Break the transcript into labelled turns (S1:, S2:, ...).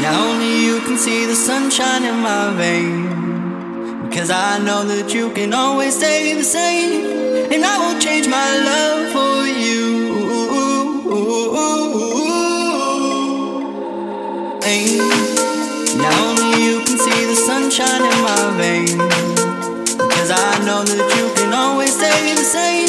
S1: Now only you can see the sunshine in my veins. Because I know that you can always stay the same. And I won't change my love for you. Now only you can see the sunshine in my veins. Because I know that you can always stay the same.